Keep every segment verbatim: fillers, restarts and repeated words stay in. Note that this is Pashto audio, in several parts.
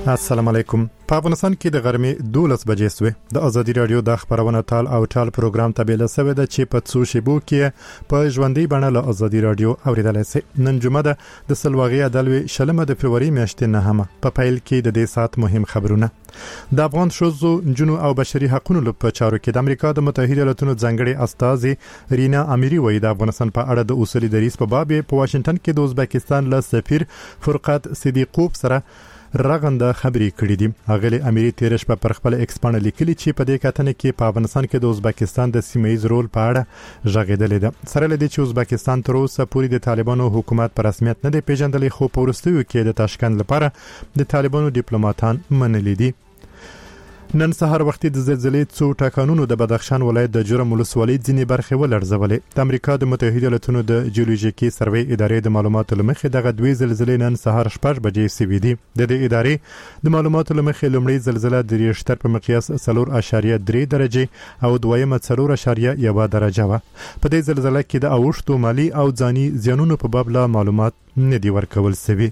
السلام علیکم. په افغانستان کې د غرمې دولس بجې سوې د ازادي رادیو د خبرونه تال او ټال پروګرام ته بیل سوي د چې په څو شیبو کې په ژوندۍ بڼه له ازادي رادیو اوریدلای شئ. نن جمعه ده د سلواغي عدالوي شلمه د فبراير میاشتې نه هم په پایل کې د دې سات مهم خبرونه د افغان شوزو جنو او بشري حقوقو په چارو کې د امریکا د متحده ایالاتونو ځنګړي استاذ رینا اميري وایي د افغانستان په اړه د اصولي دریس په باب په واشنگټن کې د ازبکستان له سفیر فرقات صدیقوف سره راغنده خبرې کړې دي. اغلی اميري تیرش په پر خپل ایکس باندې لیکلي چې په دې کتنه کې په افغانستان کې د ازبکستان د سیمایي رول په اړه ژغېدلې ده. سره لدی چې ازبکستان تر اوسه پورې د طالبانو حکومت په رسمیت نه دی پیژندل، خو په ورستیو کې د تاشکند لپاره د طالبانو ډیپلوماټان منلي دي. نن سهار وختي د زلزلې څو ټکانونو د بدخشان ولایت د جرم ولسوالۍ ځینې برخې ولړزولې. د امریکا د متحده ایالاتونو د جیولوژیکي سروې ادارې د معلوماتو لمخې دغه دوی زلزلې نن سهار شپږ بجې سوي دي. د دې ادارې د معلوماتو لمخې لومړی زلزله د ریشتر په مقیاس څلور اعشاریه درې درجه او دویمه څلور اعشاریه یو درجه و. په دې زلزلې کې د اوښتو مالی او ځاني زیانونو په باب لا معلومات نه دی ورکول شوی.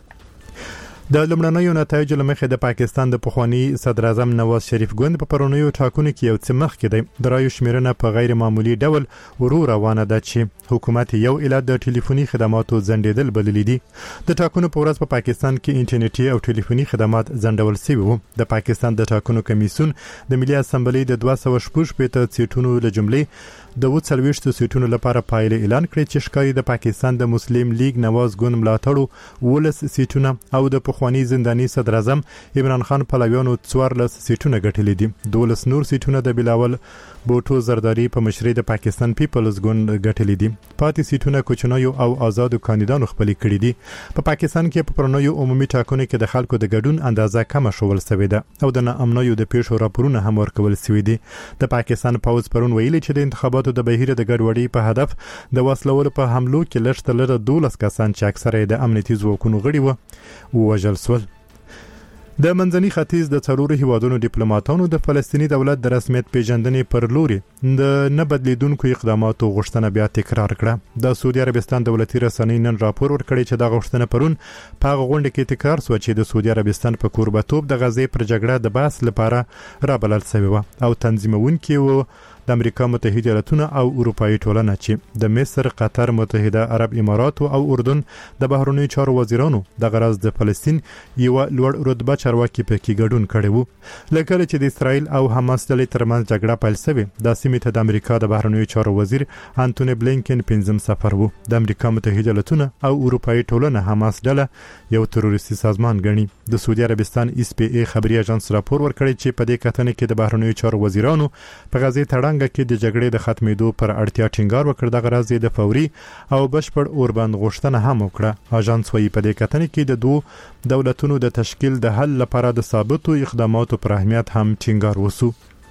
د لمړنیو نتایجو لمخې د پاکستان د پخوانی صدر اعظم نواز شریف ګوند په پرونیو ټاکنو کې یو څه مخ کې دی. د رایو شمیرنه په غیر معمولی ډول ورو روانه ده چې حکومت یو اله د ټلیفوني خدماتو ځنډېدل بللی دي. د ټاکنو په ورځ په پا پاکستان کې انټرنیټي او ټلیفوني خدمات ځنډول شوي وو. د پاکستان د ټاکنو کمیسیون د ملي اسمبلی د دوه سوه شپږ پېته سیټونو له جملې د وڅلويشت سیټونو لپاره پایله اعلان کړی چې ښکاري د پاکستان د مسلم لیگ نواز ګوند ملاتړو ولس سیټونه او د پخوانی زنداني صدر اعظم عمران خان پلویانو څوارلس سیټونه ګټلې دي. دولس نور سیټونه د بلاول بوټو زرداری په مشرۍ د پاکستان پیپلز ګوند ګټلې دي. پاتې سیټونه کوچنیو او آزادو کاندیدانو خپل کړي دي. په پاکستان کې په پرونیو عمومي ټاکنو کې د خلکو د ګډون اندازه کم شول شوې ده او د ناامنیو د پیښو راپورونه هم ورکول شوي دي. د پاکستان پوز پرون ویلي چې د انتخاباتو د بهیر د ګډوډۍ په هدف د وسلوالو په حملو کې لږ تر لږه دولس کسان چې اکثره د امنیتي ځواکونو غړي وو ووژل شول. د منځني ختیځ د څلورو هیوادونو ډیپلوماټانو د فلسطینی دولت د رسمیت پیژندنې پر لوري د نه بدلیدونکو اقداماتو غوښتنه بیا تکرار کړه. د سعودي عربستان دولتي رسنۍ نن راپور ورکړی چې د غوښتنه پرون په غونډه کې تکرار شو چې د سعودي عربستان په کوربتوب د غزې پر جګړه د بحث لپاره رابلل شوی و او تنظیمونکي و د امریکا متحده ایالاتونو او اروپאי ټولنه چې د مصر، قطر، متحده عرب امارات او اردن د بهرنیو چارو وزیرانو د غرض د فلسطین یو لوړ رتبه چارواکي پکې ګډون کړي وو. لکه چې د اسرائیل او حماس ډلې ترمنځ جګړه پیل شوه، د سیمې ته د امریکا د بهرنیو چارو وزیر انټونی بلینکن پنځم سفر وو. د امریکا متحده ایالاتونو او اروپאי ټولنه حماس ډله یو تروریستي سازمان ګڼي. د سعودي عربستان اس پی ای خبري اژانس راپور ورکړی چې په دې کتنه کې د بهرنیو چارو وزیرانو په غزې تړاو کې د جګړې د ختمېدو پر اړتیا ټینګار وکړ. د غرض د فوري او بشپړ اوربند غوښتنه هم وکړه. اژانس وايي په دې کتنه کې د دوه دولتونو د تشکیل د حل لپاره د ثابتو اقداماتو پر اهمیت هم ټینګار وسو.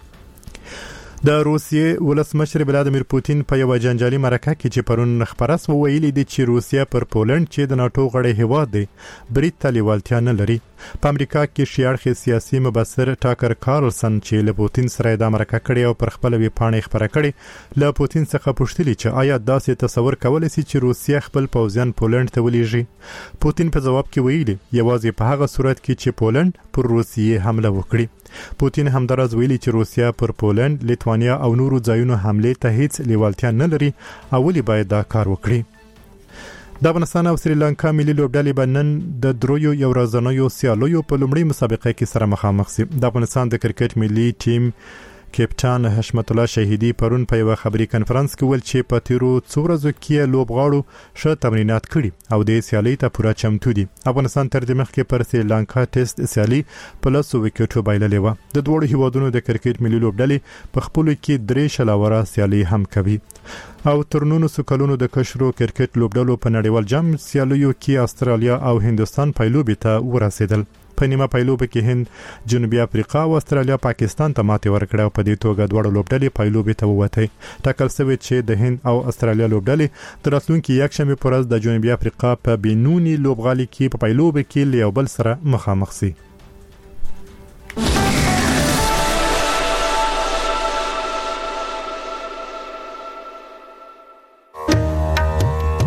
د روسیې ولسمشر ولادیمیر پوتین په یو جنجالي مرکه کې چې پرون خبرس ویلي دي چې روسیا پر پولند چې د ناتو غړی هیواد دی برید ته لیوالتیا نه لري. په امریکا کې شیاړخي سیاسي مبصر ټاکر کارلسن چې له پوتین سره د امریکا کړي او پر خپل وی پاڼې خبره کړي له پوتین څخه پوښتنه چې آیا داسې تصور کولای شي چې روسیا خپل پوځیان پولند ته ولېږي. پوتین په جواب کې ویلي یوازې په هغه صورت کې چې پولند پر روسیې حمله وکړي. پوتین هم درز ویلي چې روسیا پر پولند، لیتوانیا او نورو ځایونو حمله ته هیڅ لیوالتیا نه لري او ولې باید دا کار وکړي. د افغانستان او سریلانکا ملي لوبډلې به نن د درویو یو ورځنیو سیالیو په لومړۍ مسابقه کې سره مخامخ شي. د افغانستان د کرکټ ملي ټیم کپټان حشمت الله شهیدی پرون په یو خبري کانفرنس کې ول چې په تیرو څو ورځو کې لوبغاړو ښه تمرینات کړي او د سیالي ته پوره چمتو دي. افغانستان تر دې مخکې پر سریلانکا ټیسټ سیالي په لاسو وکټو بایللې و. د دوه هیوادونو د کرکټ ملي لوبډلې په خپل کې درې شلاوره سیالي هم کوي او ترنونو سکلونو د کشرو کرکټ لوبډلو په نړیوال جام سیالیو کې استرالیا او هندستان پایلوبې ته ورسېدل. په نیمه پایلوبه کې هند، جنوبي افریقا او استرالیا پاکستان ته ماتې ورکړه او په دې توګه دواړه لوبډلې پایلوبې ته ووتې. ټاکل شوی چې د هند او استرالیا لوبډلې د راتلونکي یکشنبه پر ورځ د جنوبي افریقا په بینونی لوبغالي کې په پایلوبه کې له یو بل سره مخامخ شي.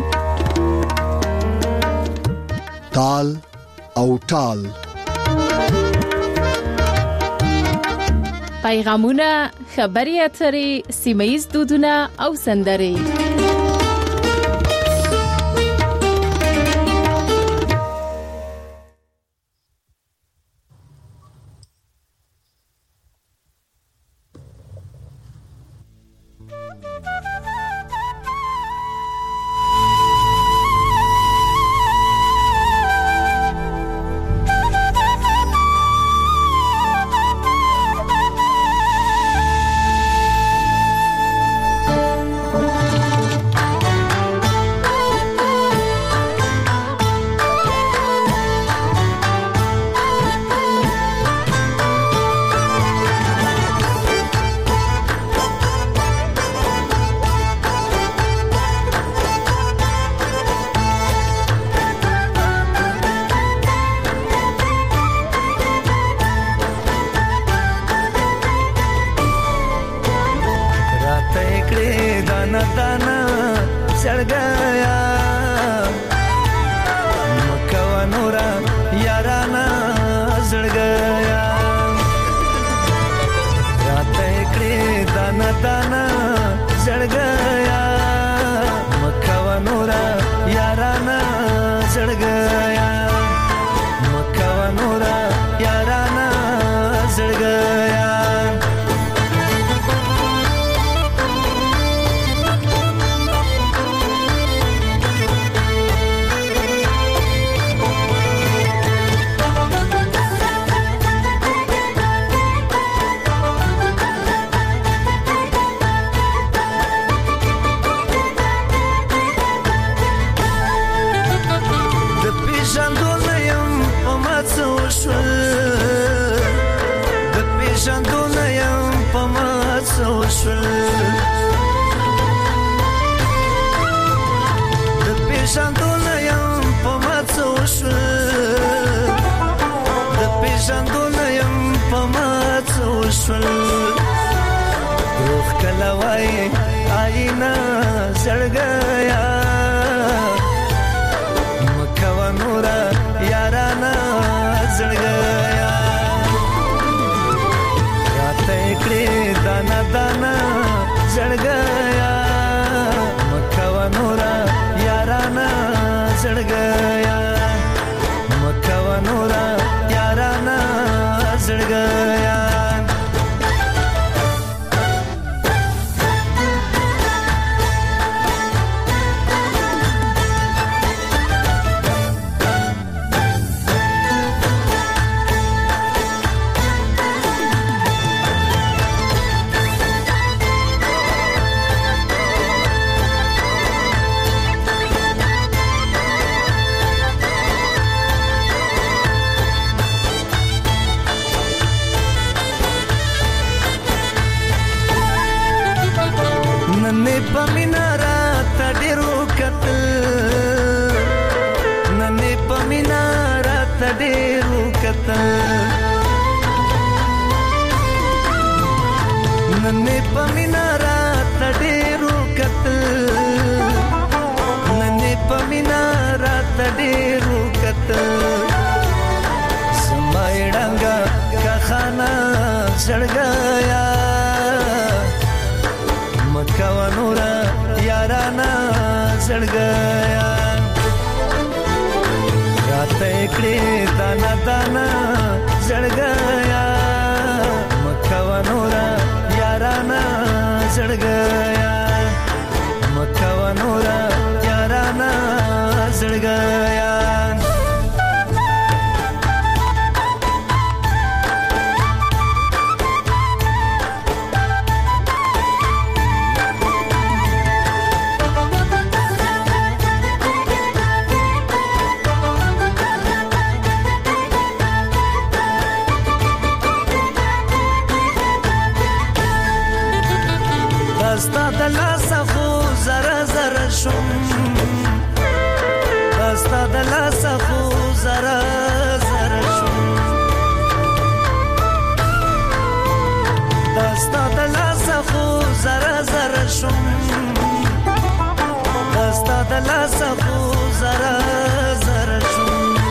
تال او ټال پیغامونه، خبري اترې، سیمه‌ییز دودونه او سندرې.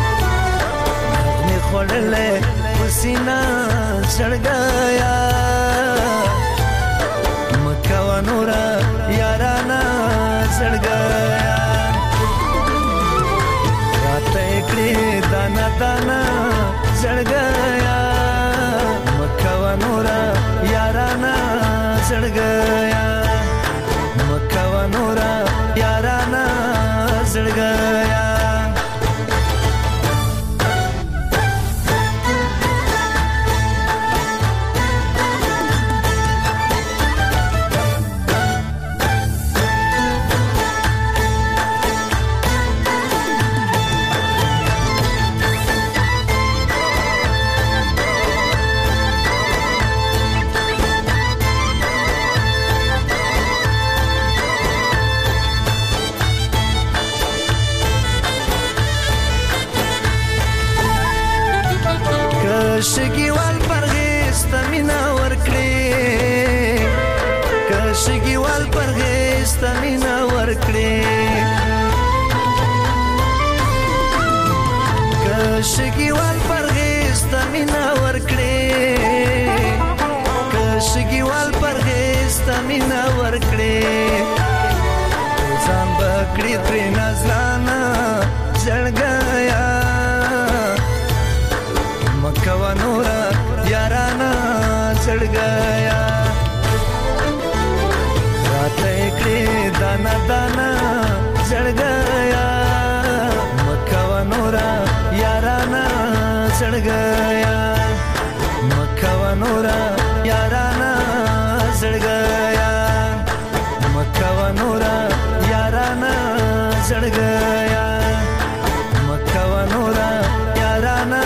سینہ چڑھ گیا زړګیا مکوا نورا یارانا زړګیا مکوا نورا یارانا زړګیا کشګیوال پرغیس تمینا ورکړي کشګیوال پرغیس تمینا ورکړي کشګیوال پرغیس تمینا ورکړي کشګیوال پرغیس تمینا ورکړي ځان بکړي تر نازلانا زړګیا مکوا نورا یارانا زړګیا راته کړي دانا دانا زړګیا مکوا نورا یارانا زړګیا مکوا نورا یارانا زړګیا مکوا نورا یارانا زړګیا مکوا نورا یارانا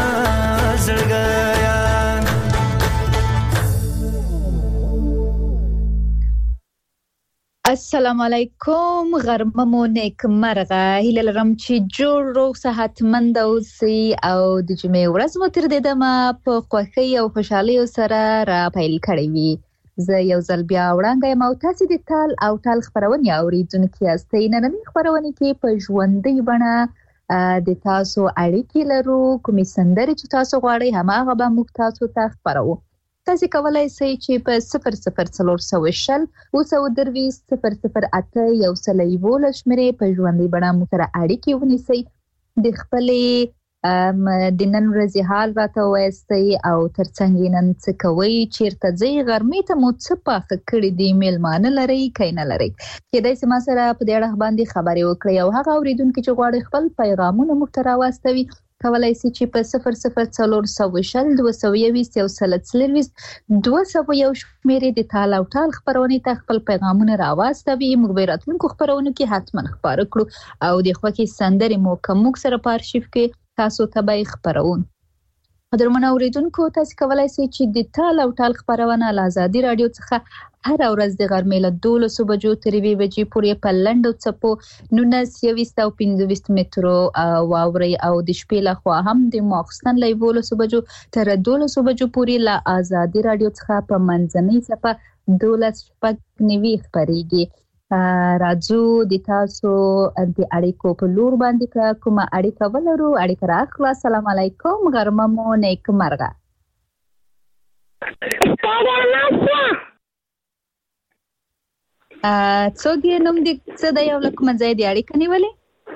السلام علیکم غرمه مو نیک مرغه هیله لرم چې جوړ روغ صحتمند اوسئ او د جمعې ورځ مو تر دې دمه په خوښۍ او خوشحالۍ سره را پیل کړې وي. زه یو ځل بیا وړاندې یم او تاسو د تال او تال خبرونه اوریدونکو یاستئ. نننۍ خبرونه کې په ژوندۍ بڼه د تاسو اړیکې لرو، کومې سندرې چې تاسو غواړئ هماغه به موږ تاسو ته خبرو. تاسو کولای شئ چې په صفر صفر څلور سوه شل اوه سوه درویشت صفر صفر اته یو سل یولس شمېرې په ژوندۍ بڼه موږ سره اړیکې ونیسئ. د خپلې د نن ورځې حال راته ووایاستئ او ترڅنګ یې نن څه کوئ، چیرته ځئ، غرمې ته مو څه پاخه کړي دي، میلمانه لرئ که نه لرئ. کېدای شي ما سره په دې اړه باندې خبرې وکړئ او هغه اورېدونکي چې غواړي خپل پیغامونه موږ ته راواستوي کولای شي چې په صفر صفر څلور سوه شل دوه سوه یوویشت یو سل څلرویشت دوه سوه یو شمېرې د تال او تال خپرونې ته خپل پیغامونه راواستوي. موږ به راتلونکو خپرونو کې حتما خپاره کړو او د خوښې سندرې مو که موږ سره په ارشیف کې تاسو ته به خپرون. قدرمن اوریدونکو تاسو کولای شئ چې د تال او تال خبرونه له آزادي رادیو څخه هر ورځ د غرمې له دولسو بجو تر یوې بجې پورې په لنډو څپو نولس یوویشت او پنځه ویشت مترو واورئ او د شپې له خوا هم د ماخوستن له یولسو بجو تر دولسو بجو پورې له آزادي رادیو څخه په منځنۍ څپه دولس شپږ نوي خپرېږي. راځو د تاسو د اړیکو په لور باندې کومه اړیکه ولرو. اړیکه راخلا. السلام علیکم غرمه مو نیک مرغه. څوک یې نوم دې څه دی او له کومه ځای دې اړیکه نیولې؟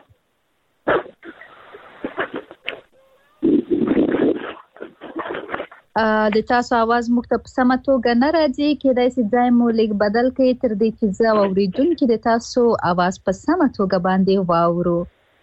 د تاسو आवाज موږ ته په سمه توګه نه راځي، کېدای شي ځای مو لږ بدل کړئ تر دې چې زه اورېدونکي د تاسو आवाज په سمه توګه باندې واورو.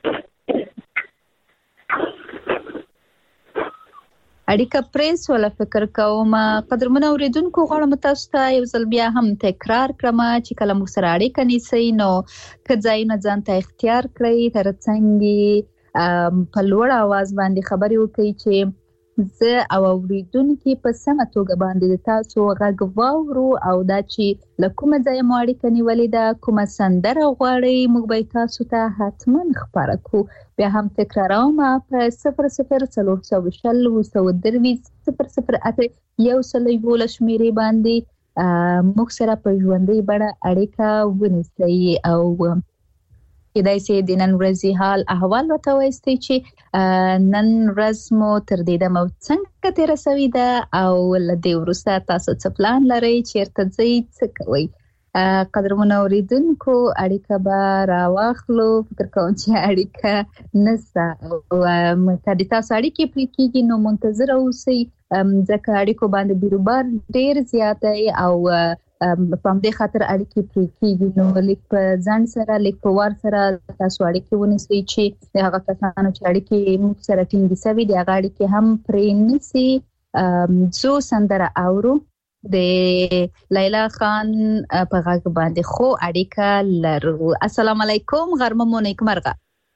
اړیکه پریس ولا فکر کوم. قدرمن اوریدونکو غواړم تاسو ته یو ځل بیا هم تکرار کړم چې کله موږ سره اړیکه نیسئ نو که ځایونه ځان ته اختیار کړئ، ترڅنګ په لوړ आवाज باندې خبرې وکړئ چې زه او اوریدونکي په سمه توګه باندې د تاسو غږ واورو او دا چې له کومه ځایه مو اړیکه نیولې ده، کومه سندره غواړئ، موږ به تاسو ته حتما خپاره کړو. بیا هم تکراروم په صفر صفر څلور سوه شل اوه سوه درویشت صفر صفر اته یو سل یولس شمېرې باندې موږ سره په ژوندۍ بڼه اړیکه ونیسئ او کېدای شي د نن ورځې حال احوال راته ووایاستئ چې نن ورځ مو تر دې دمه څنګه تېره سوې ده او له دې وروسته تاسو څه پلان لرئ، چېرته ځئ، څه کوئ. قدرمن اوریدونکو اړیکه به راواخلو. فکر کوم چې اړیکه نسته او کله تاسو اړیکې پرې کېږي نو منتظر اوسئ ځکه اړیکو باندې بیروبار ډیر زیات دی او په همدې خاطر اړیکې پرې کېږي. نو لیک په ځان سره لیک په وار سره تاسو اړیکې ونیسئ چې هغه کسانو چې اړیکې موږ سره ټینګې شوي دي هغه اړیکې هم پرې نیسي. زو سندره اورو د لیلا خان په غږ باندې خو اړیکه لرو. السلام علیکم غرمه مو نیکمرغه.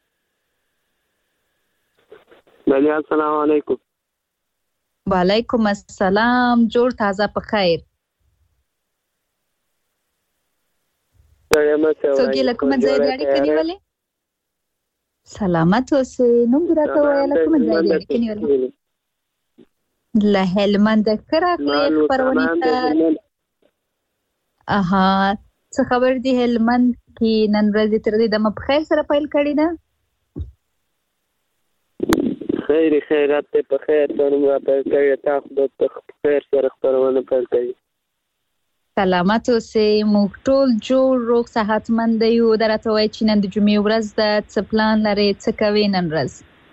بله السلام علیکم. وعلیکم السلام. جوړ تازه په خیر. څوک له کوم ځای دی اړیکه نیولې؟ سلامت اوسئ. نوم راته وایه له کوم ځای دی اړیکه نیولې؟ له هلمند. کړه خپل خبرونه ته اها څه خبر دی هلمند کې نن ورځ تر دې د مخخیر سره پیل کړی ده؟ خیر خیرات په خیر سره مو په کړی تاسو د خیر سره خبرونه پیل کړی. سلامت اوسئ. موږ ټول جوړ روغ صحتمند یو. درته وایي چې نن د جمعې ورځ ده. څه پلان لرئ؟ څه کوئ نن ورځ؟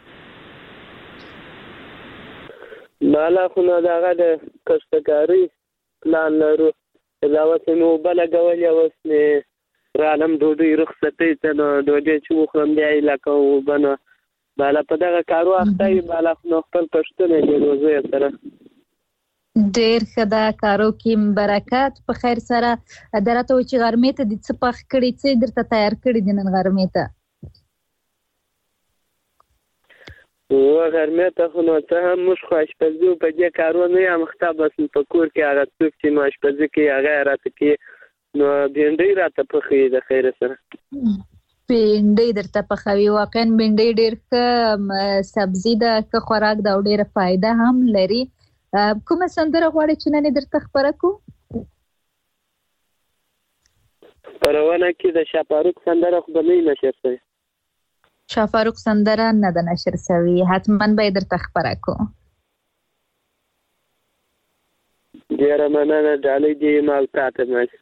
مالا خو نو دغه د کښتکاري پلان لرو. علاوه مې اوبه لګولې اوس مې رالم ډوډۍ رخصتۍ ته نو ډوډۍ چې وخورم بیا یې لکه اوبه نو بالا په دغه کارو اخته وي. بالا خو نو خپل پښتون دی روزو یې سره ډېر ښه ده. کارو کې برکت. په خیر سره درته وایي چې غرمې ته دې څه پخ کړي څه درته تیار کړي دي نن غرمې ته؟ و غرمې ته خو نو څه هم موږ خو اشپزي په دې کارو نه یم اخته. بس په کور کې هغه څوک چې نو اشپزي کوي هغه یې راته کوي. نو بېنډۍ راته پخوي د خیر سره. بېنډۍ درته پخوي؟ واقعا بېنډۍ ډېر ښه سبزي ده، ښه خوراک ده او ډېره فایده هم لري. کومه سندره غواړئ چې نن درته خبره کړو؟ خپرونه کې د شاپاروق سندره خو به نه نشر شوې. شاپاروق سندره نه ده نشر شوې. حتما به یې درته خبره کړو. ډېره مننه. ډالۍ دې یم او تا ته ماشي.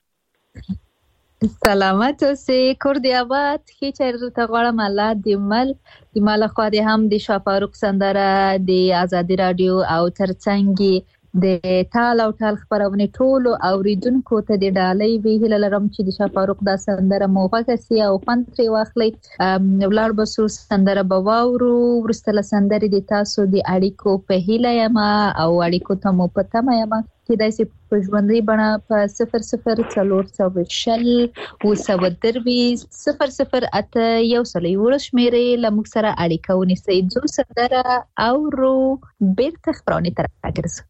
سلامت اوسئ. کور دې آباد. ښې چېرې درته غواړم الله دې مل. د ما له خوا دې هم د شاپاروق سندره د ازادي راډیو او ترڅنګ د تال او ټال خبرونه ټولو اوریدونکو ته د ډالۍ وی هیله لرم چې د شاپاروق دا سندره مو غوښتي او خوند ترې واخلئ. ولر بسو سندره به واورو. ورسته له سندرې د تاسو د اړیکو په هیله یم او اړیکو ته مو په تمه یم. کېدای شي په ژوندۍ بڼه په صفر صفر څلور سوه شل اووه سوه درویشت صفر صفر اته یو سل یو شمېرې له موږ سره اړیکه ونیسئ. ځو سندره اورو بیرته خپرونې ته راګرځو.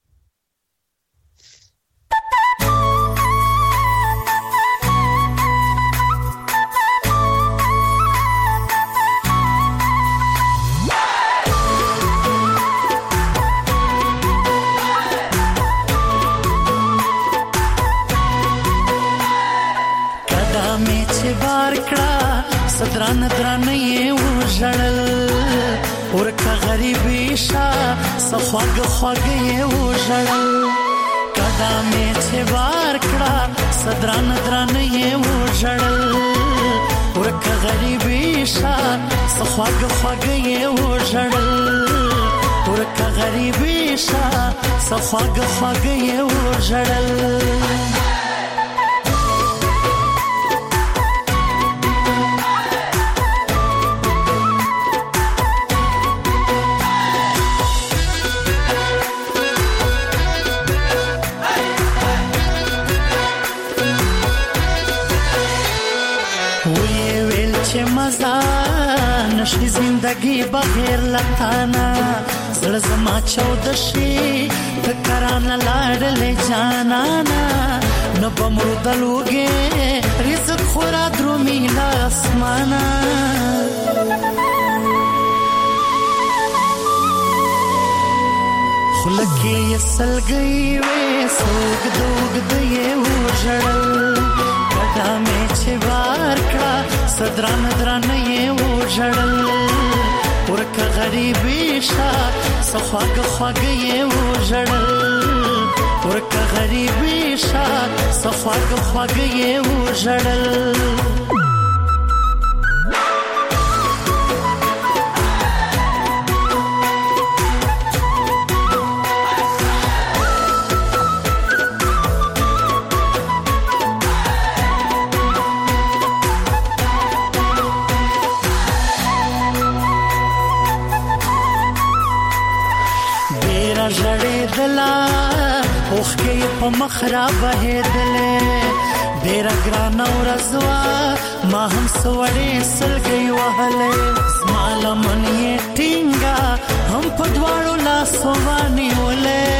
دران دران یې وژړل ورکه غریبي شا سخواګ خواګ یې وژړل. کدا مې چې بار کړه صدران دران یې وژړل ورکه غریبي شا سخواګ خواګ یې وژړل ورکه غریبي شا سخواګ خواګ یې وژړل. نشي زندگی بغیر لتانا زړه زما چود شي فکران لاړلې جانانا نو بمرو دلوګې رزق خورا درومي لاسمانا خلکې سلګي وې سوګ دوګ دې وژړل کدا مې چې وار کړه صدران دران یې وژړل ورکه غریبي شا سخواګ خواګ یې وژړل ورکه غریبي شا صفاګ خواږه وژړل اوخکې په مخ را بهېدلې ډېره ګرانه ورځ وه ما هم سوړې سلګۍ وهلې زما لمن یې ټینګه هم په دواړو لاسو ونیولې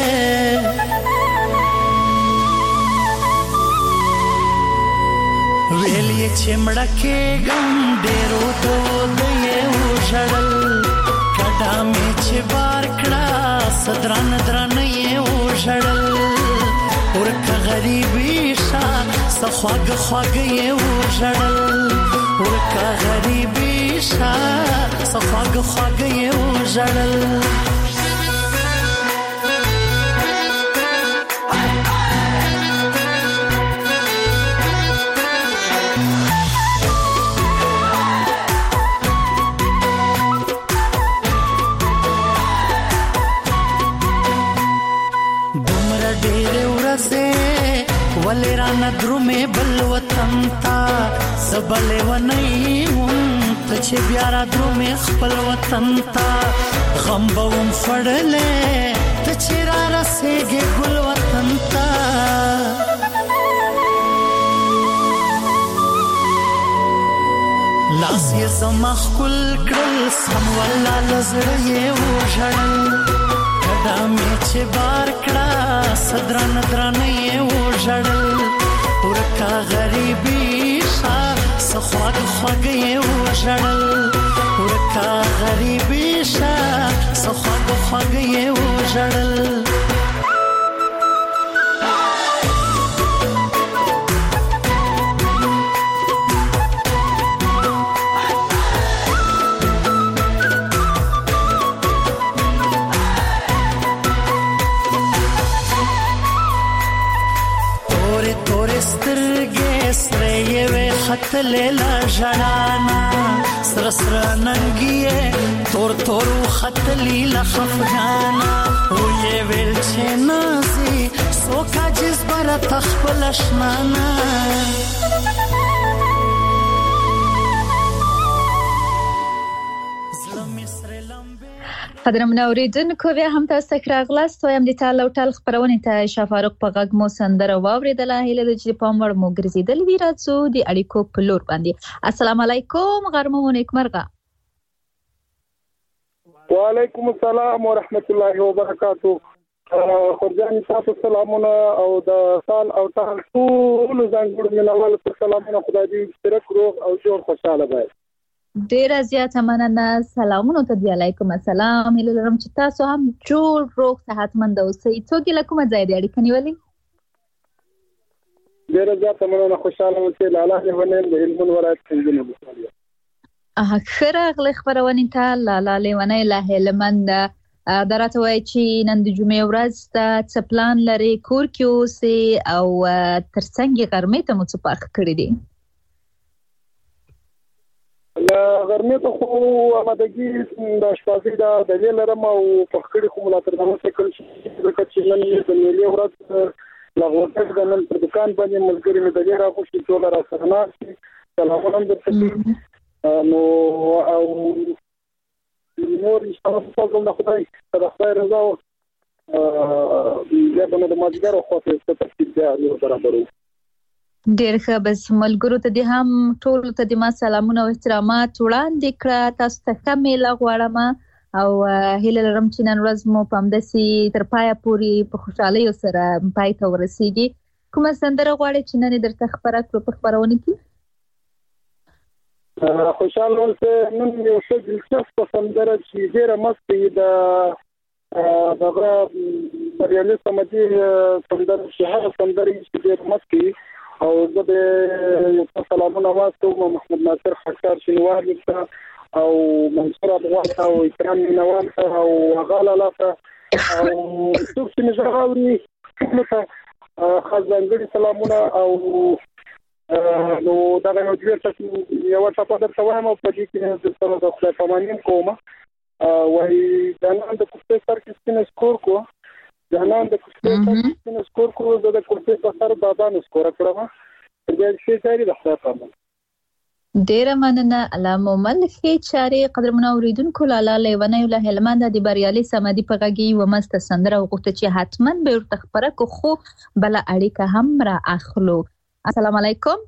ویل یې چې مړه کېږم ډېرو دود یې وژړل کډه مې چې بار کړه صدران دران یې وژړل ورکه غریبي شا صخواګ خواګ یې وژړل ورکه غریبي شا صخواګ خواګ یې وژړل ولې رانه درومې بل وطن ته زه بلې ونی وم ته چې بیا را درومې خپل وطن ته غم به وم خوړلی ته چې را رسېږې ګل وطن ته لاس یې زما ښکل کړل سم والله له زړه یې وژړل کډه مې چې بار کړه صدران درانه یې وژړل ورکه غریبي شا صخواګ خواږ یې وژړل ورکه غریبي شا صخواګ خواږ یې وژړل خطلې لا ژړانا سر سر ننګي تور تور خطلې لا خفغانا وې ویل چې نازي سوکا جس بر تخپل شمانا قدرمن اوریدونکو بیا هم تاسو ته راغلاست وایم د تعال او تعال خبرونه ته شفاروق په غږ مو سندره واوریدله هله د چې په مړ مو ګرځیدل وی راځو د اړیکو په لور باندې السلام علیکم غرمو نیکمرغه وعلیکم السلام ورحمت الله وبرکاته خورجان تاسو سلامونه او د سال او تعال ټول څنګه منوال سلامونه خدای دې اشتراک روغ او جوړ خوشاله وي ډیر زیاته مننه سلامونه ته دی علیکم السلام هله لرم چې تاسو هم جوړ روغ صحتمند اوسئ څوک له کومه ځای دی اړیکه نیولې ډیر زیاته مننه خوشاله اوسئ لاله ولې د علم ولایت څنګه نه اه خره غل خبرونه ته لاله لونی له هلمند درته وای چې نن د جمعې ورځ ته څپلان لري کور کې اوسئ او ترڅنګ غرمې ته مو څه پخ کړی دی لا غرمه ته خو آمادګي د شپږی د دلیل لرم او په خړې خو ملاتړ نه وکړ چې نن د ملي ورځ لا غوښتل د نن پر دکان باندې ملګری مې دلیل راغوښتي ټول را سره نه سلام درته نو او نور ان شاء الله څنګه د خدای د خدای رضا او یا په د ماجګر خو ته ترتیب دی برابرو ډیر ښه بس ملګرو ته دې هم ټول ته دې ما سلامونه او احترامات وړاندې کړه تاسو ته ښه میله غواړم او هیله لرم چې نن ورځ مو په همداسې تر پایه پورې په خوشحالۍ سره پای ته ورسیږي کومه سندره غواړئ چې نن درته خبره کړو په خپرونه کې خوشاله اوسه نن یو څه دلچسپه سندره چې ډېره مست وي د دغه بریالي سمدي سندره چې هغه سندرې چې ډېره مست وي او زه به سلامونه واستوم محمد ناصر خکار شینوار ورته او منصور ابغال او اکرام مینوال او غاله لاته او څوک چې مزغاوري ټول ته خاص ځانګړي سلامونه او نو دا یو ډیر یو څه په درته وایم په دې کې د سره د خپل پمانین کومه وای جنان د کوڅې سر کې سپین سکور کو جنان د کوڅې سر کې سپین سکور کو د کوڅې په سر بابا نو سکور کړم دې شي چاري د خپل پمن ډیر مننه علامه ملخي چاري قدرمن اوریدونکو لاله لیونه له هلمند د بریالي سمادي په غږی و مست سندره وغوښته چې حتما به ورته خبره کو خو بل اړیکه هم را اخلو. السلام علیکم.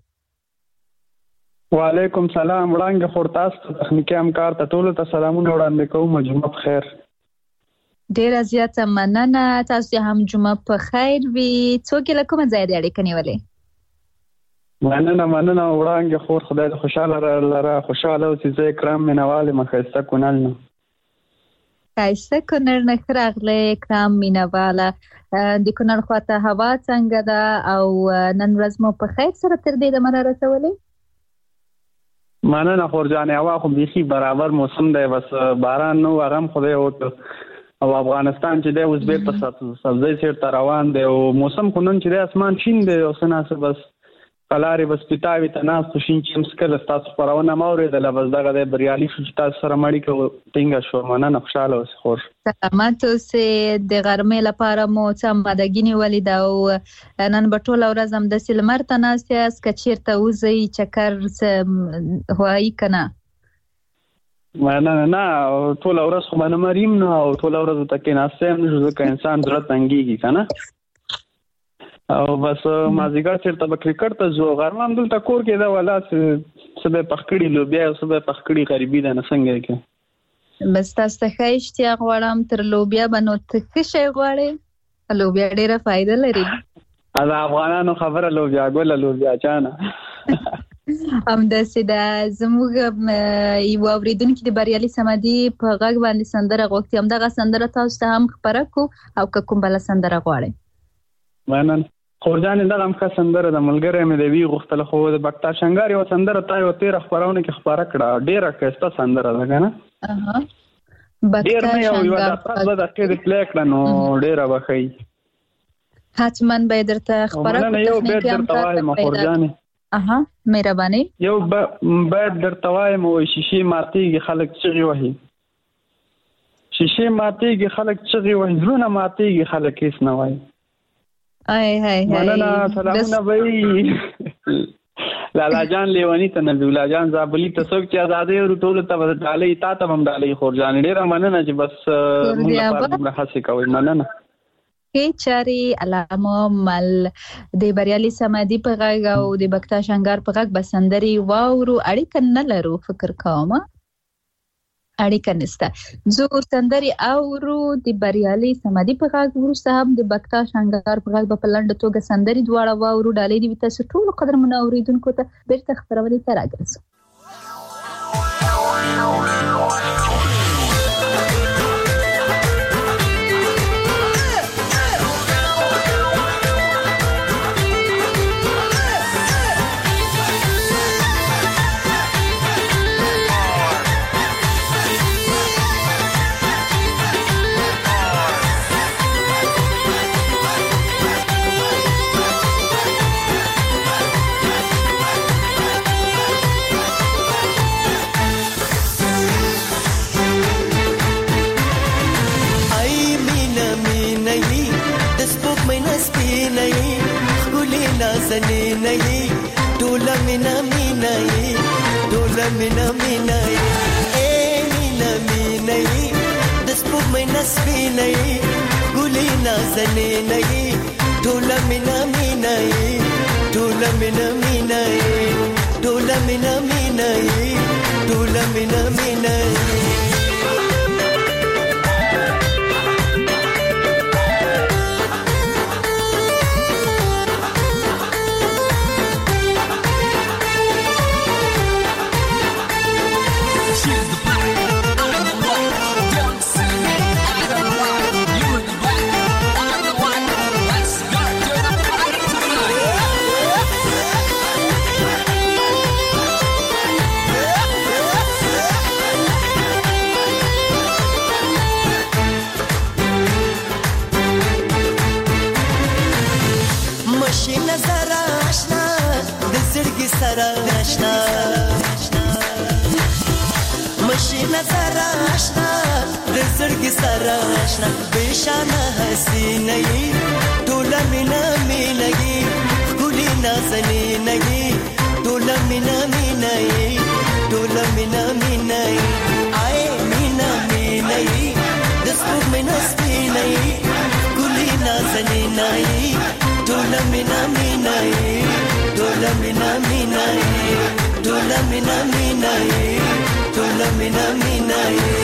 وعلیکم سلام. وړاندې خورتاس تخنیکی همکار ته ټول ته سلامونه وړاندې کوم. جمعه بخیر. ډیر زیاته مننه. تاسو هم جمعه په خیر وي. څوک له کوم ځای دی اړیکه نیولې؟ مننه مننه وړاندې خور خدای دې خوشاله لره خوشاله او چې کرام مینواله مخسته کونل نو کایسته کونر نه خراغله کرام مینواله د کونر خواته هوا څنګه ده او نن ورځ مو په خیر سره تر دې د مره رسولې؟ مننه خور جان هوا خو بيخي برابر موسم دی بس باران نو هغه خدای او او افغانستان چې د اوزبیک په سبزی سیر روان دی او موسم خو نن چې د اسمان شین دی او سناسه بس قلاري بس پټاوي تناس خوشین چې مسکل تاسو پرونه مورې د لبز دغه د بریالي شو چې تاسو سره مړی کو ټینګه شو مننه خوشاله اوسه خور سلامات اوسه. د غرمې لپاره مو څه مدګینی ولید او نن په ټوله ورځ هم د سلمر تناسیا سکچیرته وزي چکر هوای کنه مننه نه ټوله ورځ خو باندې مریم نو ټوله ورځ ته کې ناسه هم ځکه انسان ضرورت تنګيږي کنه او بس مازیګر چیرته به کرکټ ته زو غرمه هم دلته کور کې دا ولا سبه پخکړی لوبیا او سبه پخکړی غریبی ده نه څنګه کې بس تاسو ته اشتیاق غواړم تر لوبیا بنو ته شي غواړي لوبیا ډیره فائدہ لري دا افغانانو خبره لوبیا ګول لوبیا چانه هم د سیده زموږ یو اوریدونکو د بریالي سمادي په غږ باندې سندره غوښتي هم دغه سندره تاسو ته هم خبره کو او کوم بل سندره غواړي مننه خورجان دغه هم سندره د ملګری مې دی وی غوښتل خو د بکتا شنګار یو سندره تا یو تیر خبرونه کې خبره کړه ډیره کسته سندره ده کنه اها بکتا شنګار په دغه کې پلی کړه نو ډیره بخی حتما به درته خبره کوم یو به درته وایم خورجان اها مهرباني یو به درته وایم او شیشې ماتيږي خلک چغي وهي شیشې ماتيږي خلک چغي وهي زونه ماتيږي خلک هیڅ نه وایي آی هاي هاي مننه سلامونه وای لالا جان لیوانی ته نبی الله جان زابلی ته څوک چې آزادې ورو ټول ته ډالې تا ته هم ډالې خور جان ډیره مننه چې بس موږ په دې حسې کوي مننه کې چاري علامه مل د بریالي سمادي په غږ او د بکتا شنګار په غږ بسندري واورو اړیکه نه لرو فکر کوم اړیکه نشته زو سندري اورو د بریالي سمادي په غږ ورسته هم د بکتا شنګار په غږ په لنډه توګه سندري دواړه واورو ډالې دي تاسو ټول قدر من اوریدونکو ته بیرته خبرونه تر راګرځو सने नहीं डोला मिना मीना ये डोला मिना मीना ये ए मीना मीना ये दस्पो में नस्बी नहीं गुली ना सने नहीं डोला मिना मीना ये डोला मिना मीना ये डोला मिना मीना ये डोला मिना मीना ये سره آشنا مشي نظر آشنا د زړګي سره آشنا بشانه حسینه ټوله مینا مینا ګلي نازني نګي ټوله مینا مینا ټوله مینا مینا آی مینا مینا د سپوږ مینا سپینه ګلي نازني نګي ټوله مینا مینا ټوله مینا مینا ټوله مینا مینا ټوله مینا مینا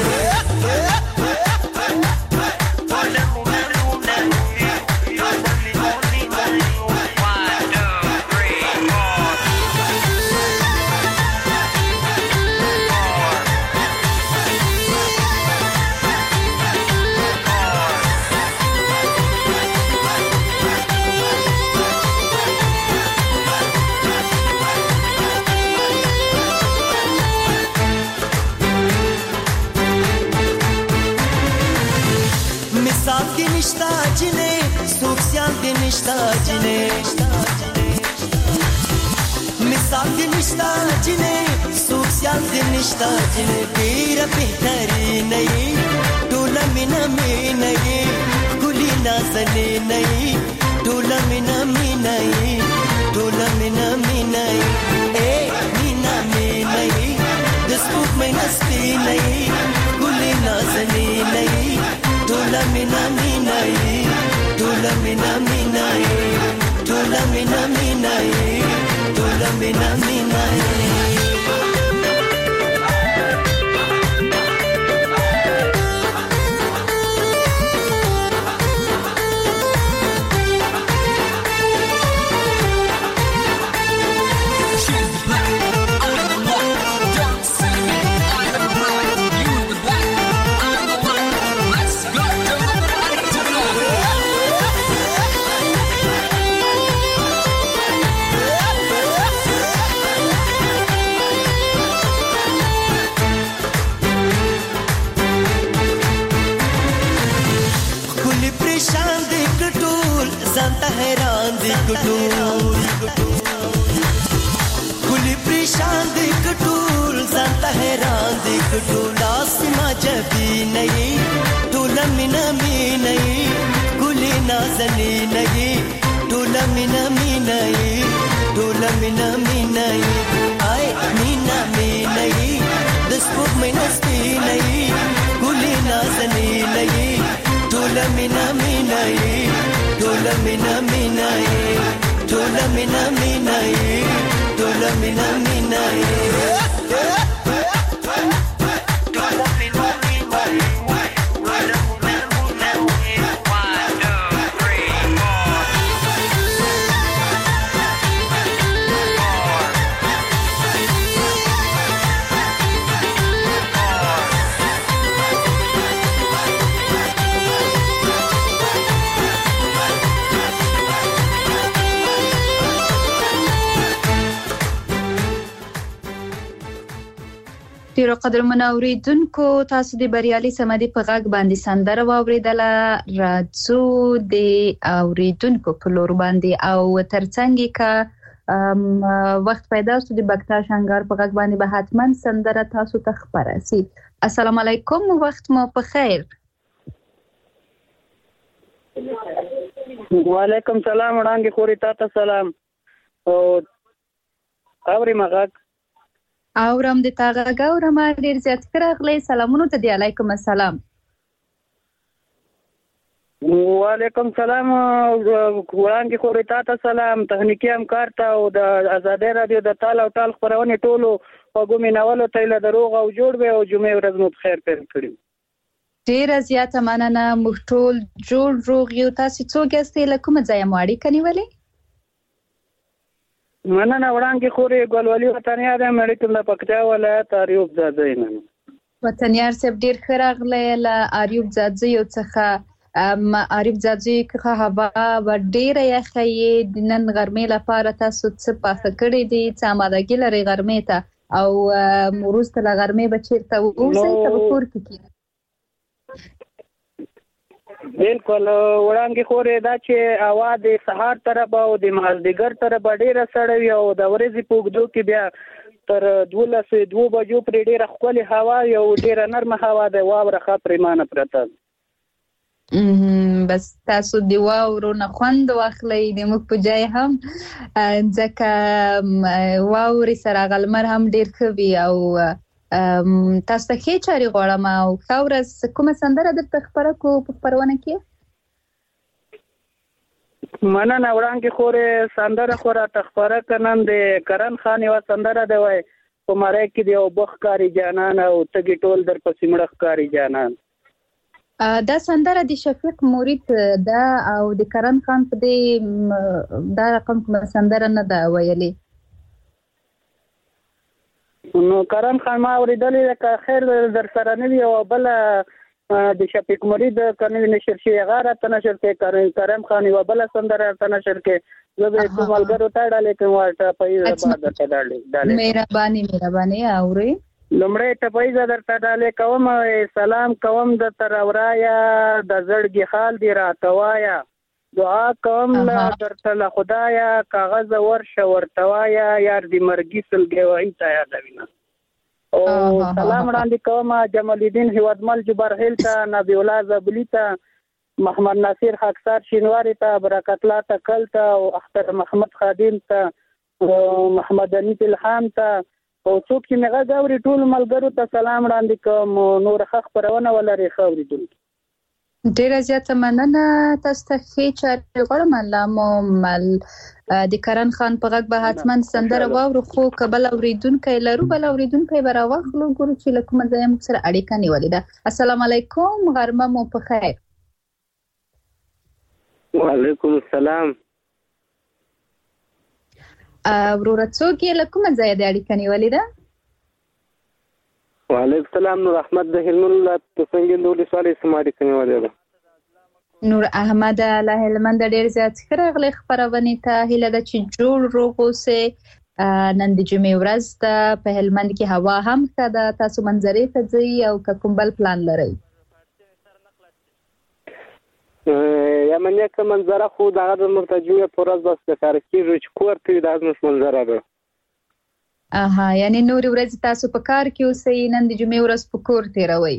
نشتا جنې سوکسیان دې نشتا جنې مثال دې نشتا جنې سوکسیان دې نشتا جنې ډېر بهترین یې ټوله مینا مینا یې ګلي نازنې نه یې ټوله مینا مینا یې ټوله مینا مینا یې اے مینا مینا یې د سپوږ مینا سپینه یې ګلي نازنې نه یې ټوله مینا مینا ټوله مینا مینا ټوله مینا مینا ټوله مینا مینا حیران دی کټول کلی پریشان دی کټول ځانته حیران دی کټول اسما جبی نه ټوله مینا مینا ګلي نازني نه ټوله مینا مینا ټوله مینا مینا آی مینا مینا د سپوږ مینا سپینه ګلي نازني نه ټوله مینا مینا ټوله مینا مینا ټوله مینا مینا ټوله مینا مینا ډیرو قدرمن اوریدونکو تاسو د بریالي سمدي په غږ باندې سندره واوریدله راځو د اوریدونکو په لور باندې او ترڅنګ کا وخت پیدا شو د بکتا شنګار په غږ باندې به حتما سندره تاسو ته خبره سي. السلام علیکم وخت مو په خیر. وعلیکم سلام وړاندې خوري تاسو سلام او اوري مغاک اورم د تاغه ګورم ډیر زیات کړغلې سلامونه ته دی علیکم السلام. وعلیکم سلام وړاندې خوري تاسو سلام تخنیکی همکار ته او د آزادۍ رادیو د تال او تال خبرونه ټولو وګومې ناولو ته له دروغ او جوړ به او جمعې ورځ مو بخیر پیل کړی. ډیر زیات مننه موږ ټول جوړ روغ یو. تاسو څوک یاست له کوم ځای مو اړیکه نیولې؟ مننه وړاندې خوري ګلولي وطنیار د امریکا د پکتیا ولایت اریوب زاده نن وطنیار سب ډیر خراغله له اریوب زاده یو څخه ام اریوب زاده که هوا و ډیر یخې د نن غرمې لپاره تاسو څه پخه کړی دي څه آمادګي لري غرمې ته او مروز ته غرمې به چیرته اوسئ ته کور کې بالکل وړاندې خورې دا چې هوا د سهار طرف او د مازدیګر طرف ډیره سړه وي او د ورځې په اوږدو کې بیا تر دولس دوه بجو پرې ډیره ښکلې هوا یو ډیره نرمه هوا ده، واوره ښه پرېمانه پرته. بس تاسو د واورو نه خوند واخلئ، د موږ په ځای هم ځکه واورې سره غلمر هم ډیر ښه وي. او تاسو ته ښې چارې غواړم او ښه ورځ. کومه سندره درته خپره کړو په خپرونه کې؟ مننه وړاندې خورې سندره خو راته خپره که نن د کرن خان یوه سندره ده، وایي په مرۍ کې د یو بخ ښکاري جانان او تږي ټول در پسې مړه ښکاري جانان. دا سندره د شفیق مرید ده او د کرن خان په دې دا رقم کومه سندره نه ده ویلې. نو کرن خان ما اورېدلې ده، که خیر در سره نه وي او بله د شفیق مرید که نه وي نشر شي هغه راته نشر کړي، کرن خان یوه بله سندره راته نشر کړي، زه به څو ملګرو ته ډالۍ کوم ټپیزه به درته ډالۍ. مهرباني مهرباني اورئ. لومړی ټپیزه درته ډالۍ کوم، سلام کوم درته راورایه، د زړګي حال دې راته وایه، دعا کوم درته له خدایه، کاغذ ورشه ورته وایه، یار دې مرګي سلګۍ وایي ته یادوینه. او سلام وړاندې کوم جمال الدین هیوادمل جبرهیل ته، نبی الله زبلی ته، محمد ناصر خاکسار شینواری ته، برکت الله تکل ته، او اختر محمد خادم ته، محمد انیس الهام ته، او څوک چې مې غږ اوري ټول ملګرو ته سلام وړاندې کوم. نور ښه خپرونه ولرئ ښه اورېدونکي. ډیره زیاته مننه. تاسو ته ښې چارې غواړم. الله مو مل. د کرن خان په غږ به حتما سندره واورو، خو که بل اورېدونکی لرو بل اورېدونکی به راواخلو، ګورو چې له کومه ځایه موږ سره اړیکه نیولې ده. السلام علیکم، غرمه مو په خیر. وعلیکم السلام. وروره څوک یې له کومه ځایه د اړیکه نیولې ده؟ وعلیکم السلام. نور احمد د هلمند تسنګین د ولسوالۍ څخه اړیکه نیولې ده. نور احمد له هلمند ډېر زیات ښه راغلی خپرونې ته. هیله ده چې جوړ روغ اوسئ. نن د جمعې ورځ ده، په هلمند کې هوا هم ښه ده. تاسو منظرې ته ځئ او که کوم بل پلان لرئ؟ یمنیه که منظره خو دغه د موږ ته جمعې په ورځ بس د کار کېږي چې کور ته وي، دا زموږ منظره ده. اها، یعنې نورې ورځې تاسو په کار کې اوسئ، نن د جمعې ورځ په کور تېروئ.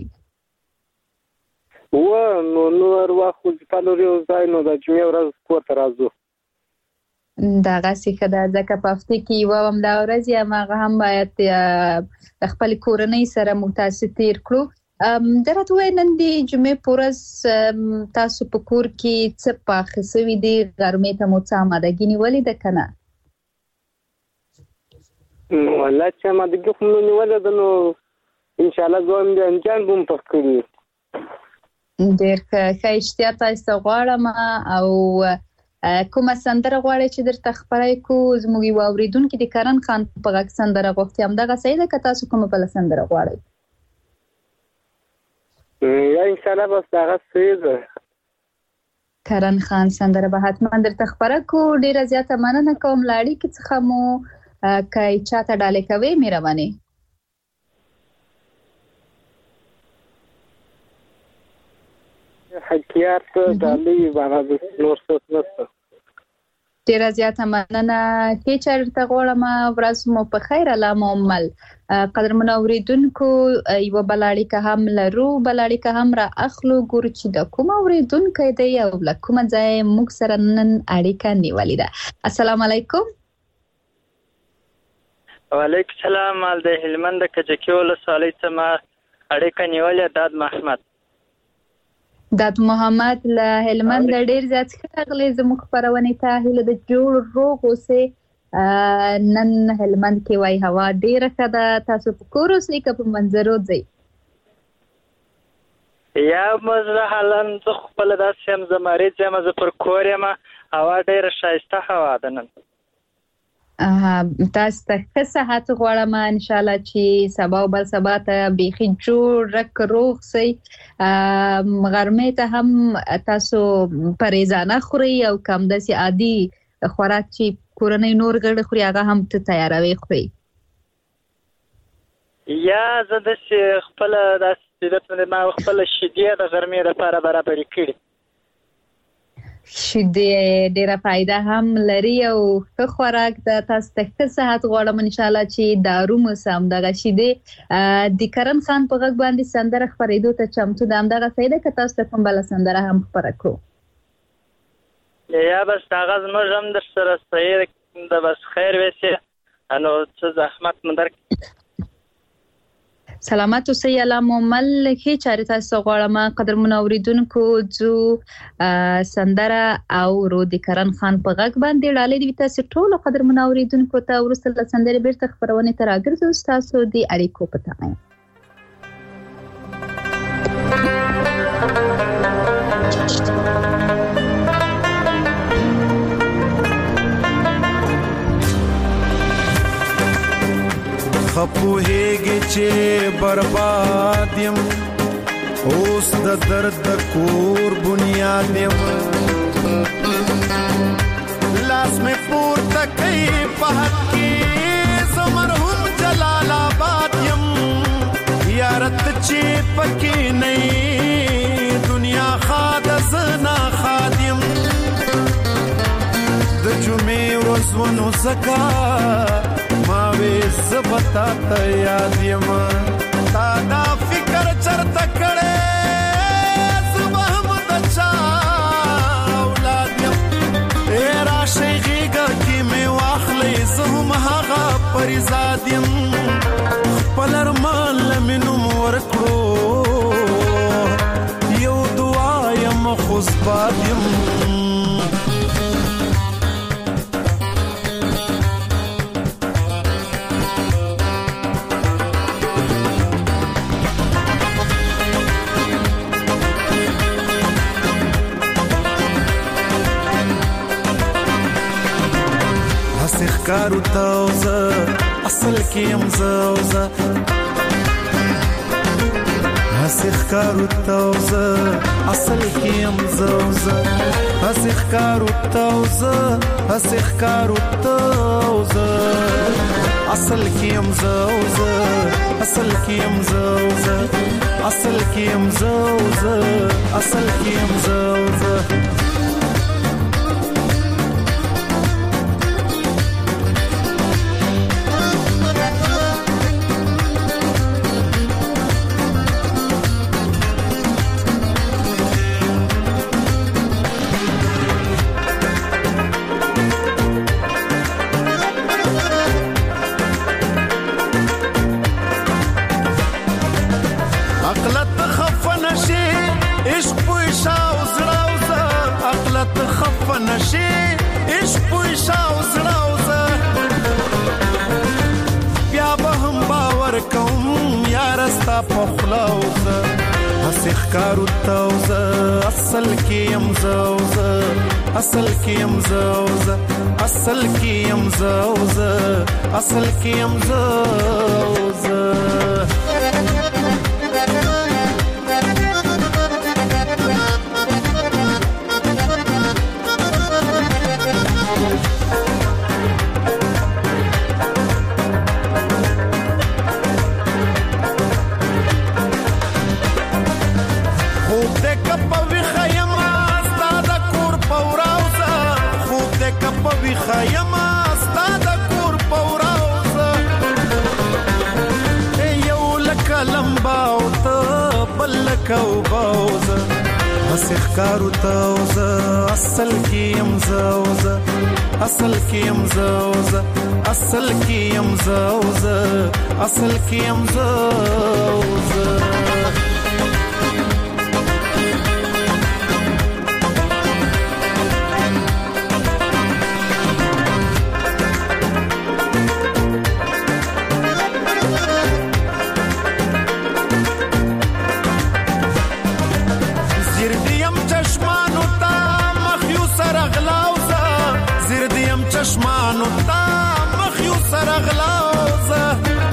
و نو نور وخت خو چې په لوري وځای نو د جمعې ورځ کور ته راځو. دغسې ښه ده، ځکه په هفتې کې یوه همدا ورځ یم، هغه هم باید خپلې کورنۍ سره موږ تاسې تېر کړو. دا راته ووایه نن د جمعې په ورځ تاسو په کور کې څه پاخه سوي دي؟ غرمې ته مو څه امادګي نیولې ده که نه؟ والله چې امادګي خو مو نیولې ده، نو انشاءالله زه هم بانجان به مو پخ کړي. ډېر ښه ښه اشتیا تاسو ته غواړم. او کومه سندره غواړئ چې درته خپره یې کړو؟ زموږ یوه اورېدونکي د کرن خان په غږ سندره غوښتې، همدغه صحیح ده که تاسو کومه بله سندره غواړئ؟ یا انشاءالله بس دغه صحیح ده. کرن خان سندره به حتما درته خپره کړو. ډېره زیاته مننه کوم له اړیکې څخه مو. که چاته ډالۍ کوئ مهرباني. حقیقت ډالۍ باندې نور څه نشته. ډېره زیاته مننه. ښې چارې درته غواړم. ورځ مو په خیر. الله مو مل. قدرمنو اورېدونکو، یوه بله اړیکه هم لرو، بله اړیکه هم را اخلو، ګورو چې د کوم اورېدونکی دی او له کومه ځایه موږ سره نن اړیکه نیولې ده. السلام علیکم. وعلیکم السلام. مال د هلمند د کجکي ولسوالۍ څخه اړیکه نیولې. داد محمد. داد محمد له هلمند ډېر زیات ښه راغلی زموږ خپرونې ته. هیله ده جوړ روغ اوسئ. نن هلمند کې وایي هوا ډېره ښه ده. تاسو په کور اوسئ که په منظرو ځئ؟ یا مزه حالا زه خپله داسې یم، زه مریض یم، زه پر کور یم. هوا ډېره ښایسته هوا ده نن. تاسو ته ښه صحت غواړم. انشاءالله چې سبا او بل سبا ته بیخي جوړ رک روغ سئ. غرمې ته هم تاسو پرهیزانه خورئ او که همداسې عادي خوراک چې کورنۍ نور غړي خوري هغه هم ته تیاروئ خورئ؟ یا زه داسې خپله داسې ما خپله شیدې د غرمې لپاره برابرې کړي. شیدې ډیره فائدہ هم لري او ښه خوراک د تاسو ته ښه صحت غواړم ان شاء الله چې دارو موسم دغه شیدې د کرن خان په غږ باندې سندره خبرېدو ته چمتو ده همدغه صحیح ده که تاسو ته کوم بل سندره هم خبره کړو یا بس هغه زموږ هم در سره صحیح ده بس خیر وشي انو څه زحمت مندر سلامت اوسئ الله مومل کې چاري تاسو غواړم قدر منوریدونکو جو سندره او رو د کرن خان په غږ باندې ډالې دي تاسو ټول قدر منوریدونکو ته ورسره سندره بیرته خبرونه تر اګرځو تاسو د اړیکو په تمه خپوهیږي چې برباد یم اوس د درد کور بنیاد یم لاس می پورته کوي په حق کې زمرهم جلال آباد یم یارت چې پکې نه دنیا خاد زنا خادم د جمعې ورځونو زکا ما وې زبتا ته یاد یم تا دا فکر چرته کړې صبح مت چا اولاد یم اے راشه غیګه کې مې واخلې زهم هغه پریزاد یم خپل ارمان لمنوم ورکړو یو دعا یم خوشباد یم کارو تاوزه اصل کیم زوزه هسخ کارو تاوزه اصل کیم زوزه هسخ کارو تاوزه هسخ کارو تاوزه اصل کیم زوزه اصل کیم زوزه اصل کیم زوزه اصل کیم زوزه کارو تاوزه اصل کیم زوزه اصل کیم زوزه اصل کیم زوزه اصل کیم زوزه خیمه ستاد کور پوراوزه یو لکه لمبا او ته بل لکه وباوزه هسخ کارو تاوزه اصل کیم زوزه اصل کیم زوزه اصل کیم زوزه اصل کیم زوزه چشمانو تا مخیو سرغلاوزه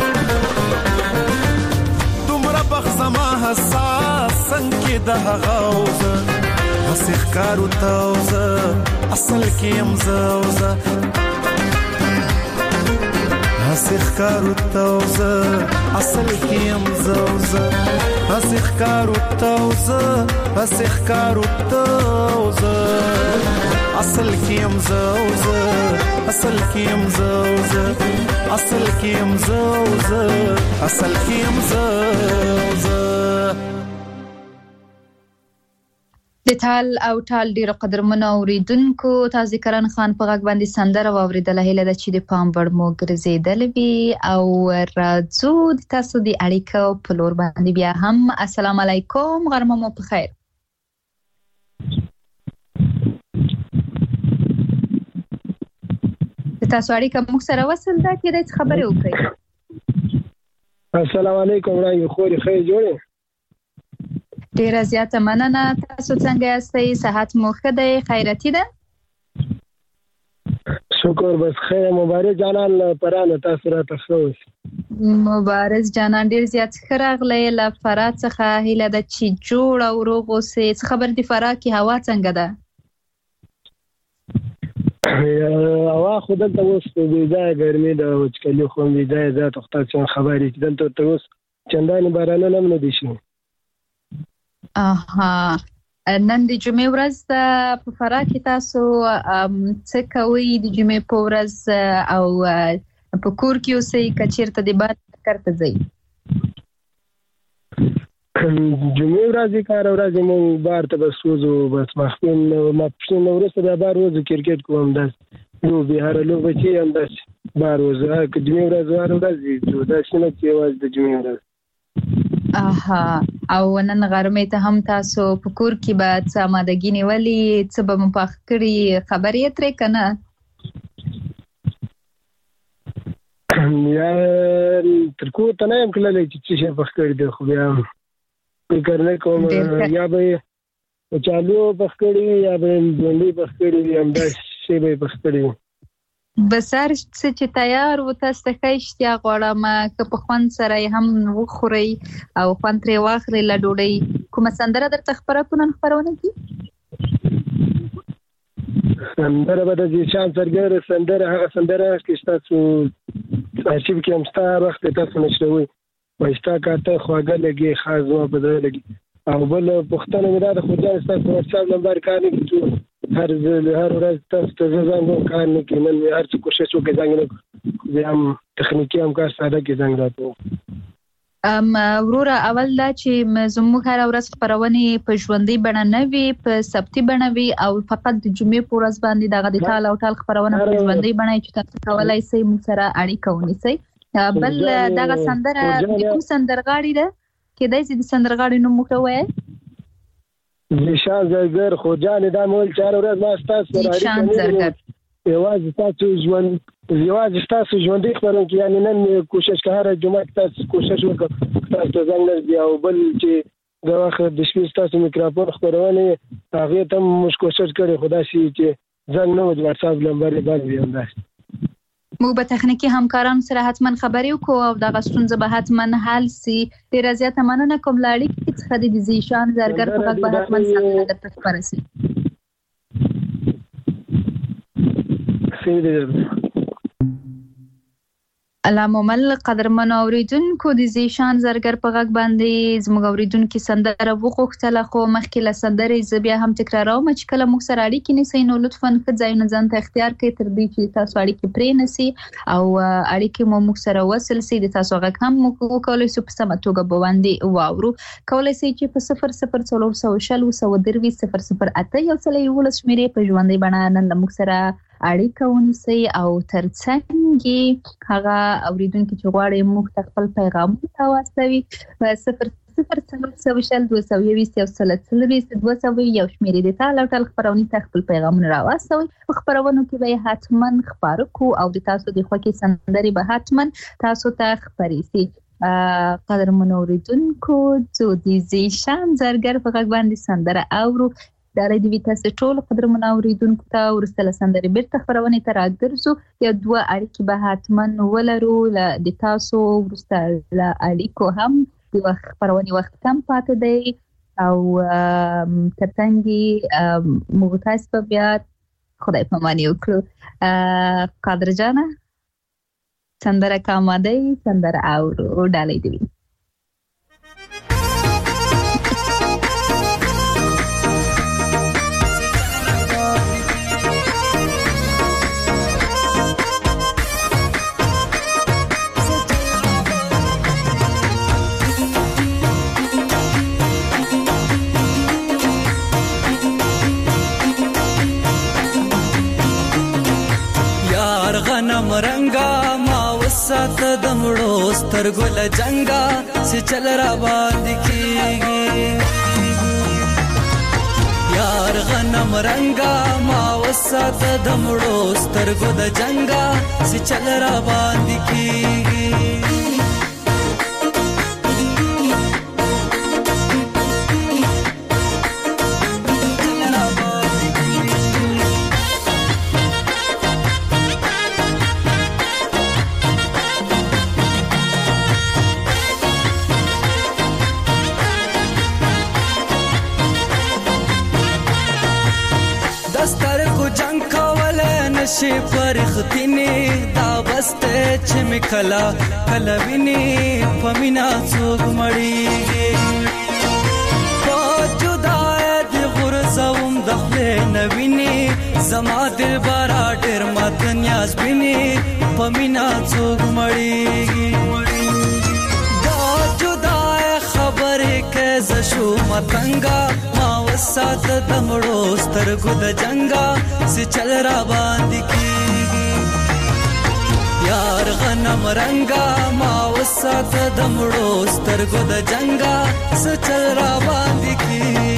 دومره بخزما حساس سنکی ده غوزه هسخ کارو تاوزه اصل کیم زوزه اسخکارو توزه اصل کیم زوزه اسخکارو توزه اسخکارو توزه اصل کیم زوزه اصل کیم زوزه اصل کیم زوزه اصل کیم زوزه. د ټال او ټال ډیرو قدرمنو اوریدونکو تاسو کرن خان په غږ باندې سندره واوریدله هله د چې د پام وړ مو ګرځیدل وی او راځو د تاسو د اړیکو په لور باندې بیا هم السلام علیکم غرمه مو په خیر. د تاسو اړیکه موږ سره وصل ده کېدای خبرې وکړئ. السلام علیکم وړاندې خوري خیر جوړه ډیره زیاته مننه. تاسو څنګه یاستئ؟ صحت مو ښه دی؟ خیرتي ده؟ شکر بس خیر. مبارک جانان پرانه تاسو را تخصوص مبارک جانان ډیر زیات ښه راغلی. له فراه څخه هیله ده چې جوړ او روغ اوسئ. څه خبر دی فراه کې هوا څنګه ده؟ هوا خو دلته اوس بېځایه ګرمي ده وچکالي خو هم بېځایه زیاته خو تاسو خبرې چې دلته ورته اوس چندانې بارانونه هم نه دي شوي. اها نن د جمعې ورځ ده په فراه کې تاسو څه کوئ د جمعې په ورځ او په کور کې اوسئ که چېرته د باد کارته ځئ؟ جمعې ورځې کار ورځې موږ بار ته بس وځو بس ماخوین ماپښین وروسته بیا بار وځو کرکټ کوو همداسې لوبې هره لوبه چې همداسې بار وځو که جمعې ورځ هره ورځ ځو داسې نه چې یوازې د جمعې ورځ. اها او نن غرمې ته هم تاسو په کور کې به څه آمادګي نیولې څه به مو پاخه کړي خبرې یې ترې که نه؟ یا تر کور ته نه یم تللی چې څه شی پخ کړي دی خو بیا فکر نه کوم یا به یې کچالو پخ کړي یا به یې بېنډۍ پخ کړي وي همداسې شی به یې پخ کړي وي. بسر څه چې تیار و تاسو ته ښه اشتیا غواړم که په خوند سره یې هم وخورئ او خوند ترې واخلئ له ډوډۍ. کومه سندره درته خپره کړو نن خپرونه کې؟ سندره به د ذیشان زرګر سندره هغه سندره چې ستاسو ارشیف کې هم ستا وخت تاسو نشروئ وایي ستا کاته خواږه لګي خاص زما په زړه لګي. او بل پوښتنه مې دا ده خو جان ستاسو واتساپ نمبر کار نه کوي هر هر ورځ تاسو ته زنګ کار نه کوي نن هر څه کوشش وکړئ زنګ نه بیا هم تخنیکي همکار ساده کې زنګ راته ام وروره اول دا چې زموږ هر ورځ خبرونه په ژوندۍ بڼه نه وي په ثبتي بڼه وي او فقط د جمعې په ورځ باندې دغه د ټال او ټال خبرونه په ژوندۍ بڼه چې تاسو کولای شئ موږ سره اړیکه ونیسئ. بل دغه سندره د کوم سندرغاړي ده کېدای شي د سندرغاړي نوم مو ووایئ؟ ذیشان زرګر خو جانې دا مول چار ورځ ما ستاسو سره اړیکه یوازې تاسو ژوند یوازې تاسو ژوندۍ خبرونه کې یعنې نن کوشش که هره جمعه کې تاسو کوشش وکړه تاسو ته زنګ نه ځي او بل چې د وخت د شپې ستاسو میکروفون خپرونې هغې ته هم موږ کوشش کړی خو داسې چې زنګ نه و د واتساپ نمبر یې بند وي همداسې موږ به تخنیکي همکارانو سره حتما خبرې وکړو او دغه ستونزه به حتما حل سي. ډېره زیاته مننه کوم له اړیکې څخه د ذیشان زرګر په غږ به حتما سندره درته خپره سي. علامومل قدرمن اوریدونکو د ذیشان زرګر په غږ باندې زموږ اوریدونکو سندره وغوښتله خو مخکې له سندرې زه بیا هم تکراروم چې کله موږ سره اړیکې نیسئ نو لطفا ښه ځایونه ځان ته اختیار کړئ تر دې چې تاسو اړیکې پرې نسي او اړیکې مو موږ سره وصل سي د تاسو غږ هم موږ وکولای شو په سمه توګه به باندې واورو. کولای شئ چې په صفر صفر څلور سوه شل اووه سوه درویشت صفر صفر اته یو سل یولس شمېرې په ژوندۍ بڼه نن له موږ سره اړیکه ونیسئ او ترڅنګ یې هغه اوریدونکي چې غواړي موږ ته خپل پیغامونه واستوي په صفر صفر څلور سوه شل دوه سوه یوویشت یو سل څلوېښت دوه سوه یو شمېرې د ټال او ټال خپرونې ته خپل پیغامونه راواستوئ. په خپرونو کې به یې حتما خپاره کړو او د تاسو د خوښې سندرې به حتما تاسو ته خپرې سي. قدرمنو اوریدونکو څو د ذیشان زرګر په غږ باندې سندره اورو. ډالۍ د وي تاسو ټول قدرمنو اوریدونکو ته وروسته له سندرې بیرته خپرونې ته راګرځو. یو دوه اړیکې به حتما ولرو د تاسو وروسته له اړیکو هم د خپرونې وخت کم پاتې دی او ترڅنګ موږ تاسو په بیا خدای پاماني وکړو. قادر جانه سندره کاماده سندره اورو ډالۍ دی. رنگا ما وسات دمړو سترګل جنگا سي چل را باندې کیږي یار غنم رنگا ما وسات دمړو سترګو د جنگا سي چل را باندې کیږي شي پرختینه دا بسته چې مکلا کلا ویني پمینا څوک مړیږي په جدای د غرزوم د خپل نویني زما دل بارا ډېر مات نیاز ویني پمینا څوک مړیږي دا جدای خبره کې ز شو متنګا ما وسات دمړو سترګو د جنگا سي چل را باندې کیږي یار غنم رنگا ما وسات دمړو سترګو د جنگا سي چل را باندې کیږي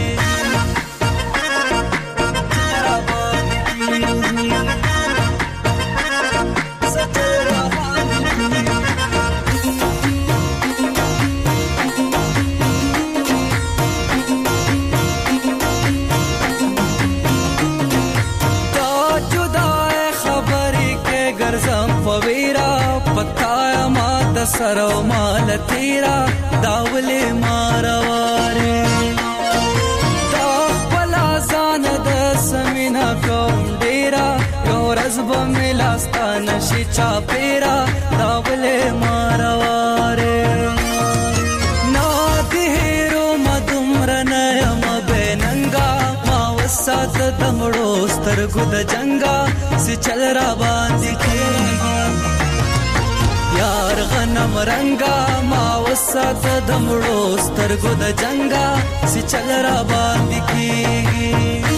سرو مال تیرا داوله مارواره دا بلا زان د سمینا کوم ډیرا یو رزب ملاستا نشي چا پیرا داوله مارواره نا دیرو مدمر نیم بننګا ما وسات دمړو سترګو د جنگا سي چل را باندې کیږي یار غنم رنگا ما وسات دمړو سترګو د جنگا سي چل را باندې کیږي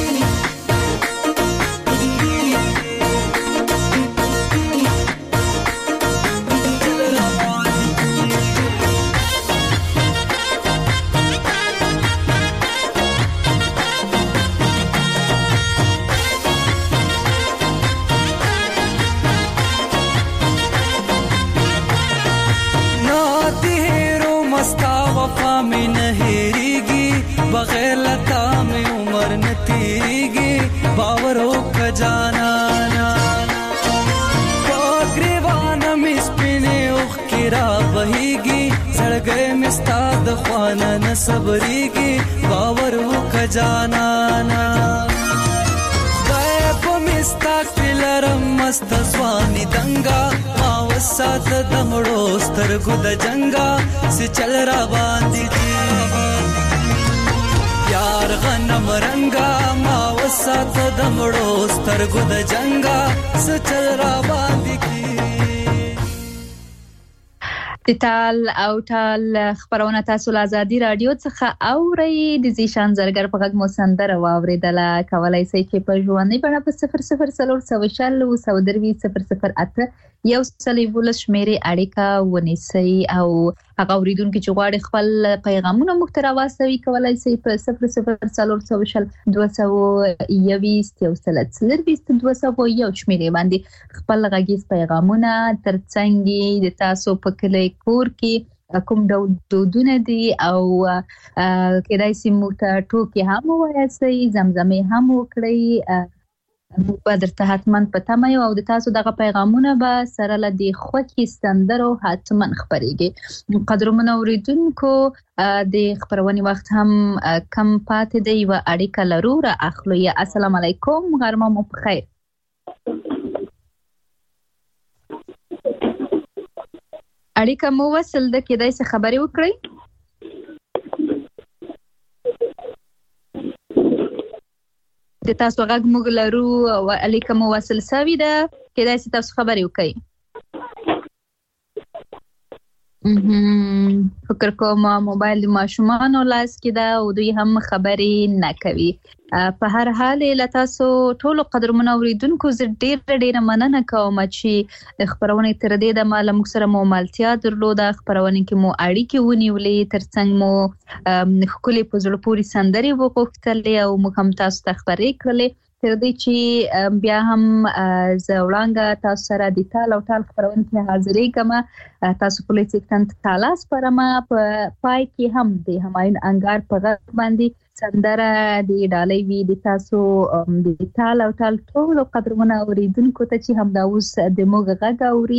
بغیر لتا میں عمر نتیگی باورو کا جانا پاگریوانا مسپینے اخ کرا بہیگی سڑ گئے مستاد خوانا نصبریگی باورو کا جانا غیب مستاق لرم مست زوانی دنگا ما وسات دمڑو سترگو د جنگا سی چل را باندی کیږي یار غنم رنگا ما وسات دمړو سترګو د جنگا سچل را باندې کی د تال او تال خبرونه تاسو له ازادي رادیو څخه اورئ د زیشان زرګر په غږ مو سندره واوریدله کولای شئ چې په ژوندۍ بڼه په صفر صفر څلور سوه شل او سوه دروي صفر صفر اته یو سل یولس شمیرې اړیکه ونیسئ او هغه اوریدونکو چې غواړي خپل پیغامونه موږ ته راواستوي کولای شي په صفر صفر څلور سوه شل دوه سوه یوویشت یو سل څلرویشت دوه سوه یو شمیرې باندې خپل غږیز پیغامونه ترڅنګ د تاسو په کلی کور کې کوم ډول دودونه دي او کېدای شي موږ ته ټوکې هم ووایاستئ زمزمې هم وکړئ په درته حتماً په تمه یو او د تاسو دغه پیغامونه به سره له دې خوښې سندرو حتماً خپرېږي. قدرمنو اورېدونکو د خپرونې وخت هم کم پاتې دی یوه اړیکه لرو را اخلو. یا السلام علیکم غرمه مو په خیر. اړیکه مو وصل ده، کېدای شي خبرې وکړئ. د تاسو غږ موږ لرو او اړیکه مو وصل شوې ده، کېدای شي تاسو خبرې وکړئ. فکر کوم موبایل د ماشومانو لاس کې ده او دوی هم خبرې نه کوي. په هر حال له تاسو ټولو قدرمنو اوریدونکو زه ډېر ډېر مننه کوم چې خبرونه تر دې د مال موږ سره مو مالتیا درلوده، خبرونه کې مو اړیکې ونیولې، ترڅنګ مو خپلې په زړه پورې سندرې وغوښتلې او موږ هم تاسو ته خبرې کړلې. تر دې چې بیا هم زه وړاندې تاسو سره د تال او تال خبرونه کې حاضرې کوم. تاسو په لیکن تالاس پرما په پای کې هم د همایون انګار په غږ باندې سندره د ډالۍ وی د تاسو د تال او تال ټول قدرمنو اوریدونکو ته چې هم دا اوس د موږ غږ اوري.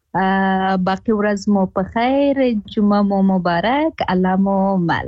باقي ورځ مو په خیر، جمعه مو مبارک، الله مو مل.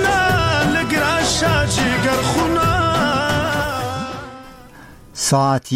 ساعت